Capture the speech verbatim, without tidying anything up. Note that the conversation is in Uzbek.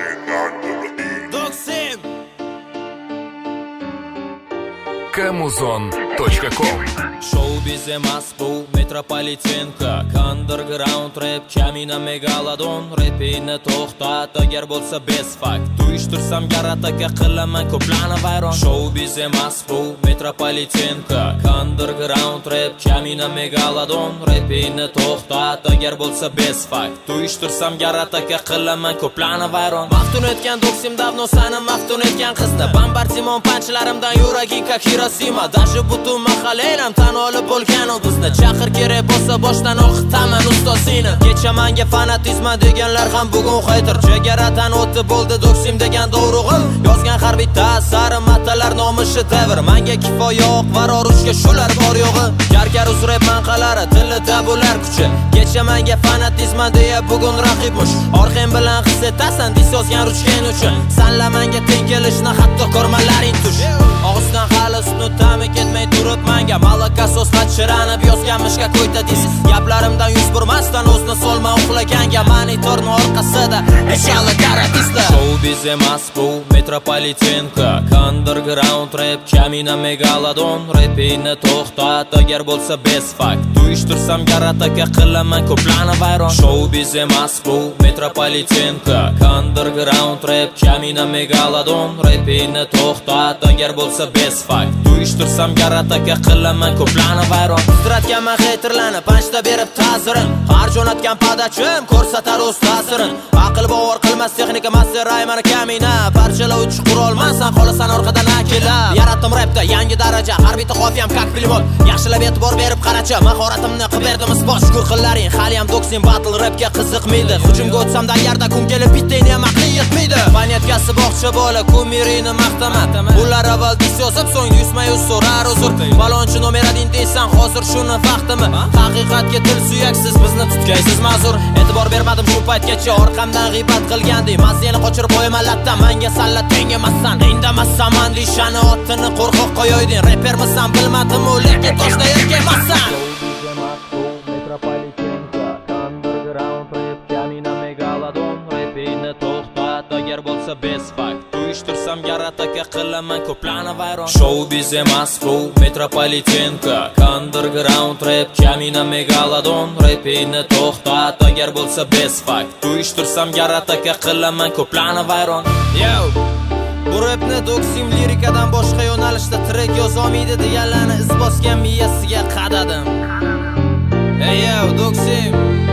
Doksim Kamuzon точка ком. Showbiz emas bu metropolitenka, underground rap, kamina megalodon. Rapini to'xtat agar bo'lsa best fact. Uyushtirsam garataka qilaman ko'plarni vayron. Showbiz emas bu metropolitenka, underground rap, kamina megalodon. Rapini to'xtat agar bo'lsa best fact. Uyushtirsam garataka qilaman ko'plarni vayron. Maftun etgan Doksim davno sani maftun etgan qizni. Bombardimon panchlarimdan yuraging как Hiroshima. Даже butun mahallayam tan olib bo'lgan u bizni. Chaqir kerak bo'lsa boshdan o'qitaman ustozini. Kecha menga fanatizma deganlar ham bugun hater. Chegaradan o'tib bo'ldi Doksim degan do'rug'im. Yozgan har bitta asari matalar nomi shedevr. Menga kifoya yo'q, varor uchga shular bor yo'g'i. Gargar uzrab manqalari, tilida bo'lar kuchi. Kecha menga fanatizma deya bugun raqibmush. Orqang bilan his etasan dis yozgan ruchkan uchun. Sanla menga teng kelishni hatto ko'rmalaring tush. Og'izdan hali sutni ta'mi ketmay turib menga malaka so'zlab shiranib yozganmishga qo'ydi dis. Gaplarimdan yuz burmasdan o'zni solma uxlaganga monitorni orqasida inshallah garadislar. Showbiz emas bu metropolitenka, underground rap, kamina megalodon. Rapini to'xtat agar bo'lsa best fact. Uyushtirsam garataka qilaman ko'plarni vayron. Showbiz emas bu metropolitenka, underground rap, kamina megalodon. Rapini to'xtat agar bo'lsa best fact. Uyushtirsam garataka qilaman ko'plarni vayron. Titratganman haterlarni panchda berib ta'zirin. Har jo'natgan padachim ko'rsatar o'z ta'sirin. Aql bovar qilmas texnika master Rayman kamina. Parchalovchi qurolmansan qolasan orqadan akila. Yaratdim rapda yangi daraja, har bitta qofiyam как pulemyot. Yaxshilab e'tibor berib qaracha, mahoratimni qilib berdim isbot. Shukr qillaring, hali ham Doksim battle rapga qiziqmaydi. Hujumga o'tsam-da agarda kun kelib bittayni ham aqli yetmaydi. Panyatkasi boqcha bola kumirini maqtama. Ular avval dis yozib so'ng yuzma-yuz so'rar uzr. Balonchi nomeradin deysan hozir shuni vaqtimi? Haqiqatga til suyaksiz bizni tutkaysiz ma'zur. E'tibor bermadim shu paytgacha, orqamdan g'iybat qilganding. Maziyani qochirib qo'yaman latda, menga salla teng emassan. Indamassan mandishani otini qo'rqoq qo'yoyding. Repermisan bilmadim u lekin toshda erkakmassan. Metropolitenka, underground rap, kamina megalodon. Rapini to'xtat agar bo'lsa best fact. Uyushtirsam garataka qilaman ko'plarni vayron. Showbiz emas bu metropolitenka, underground rap, kamina megalodon. Rapini to'xtat agar bo'lsa best fact. Uyushtirsam garataka qilaman ko'plarni vayron. Yo bu rapni Doksim lirikadan boshqa yo'nalishda track yozolmaydi deganlarni iz bosgan miyasiga qadadim. Ey yo Doksim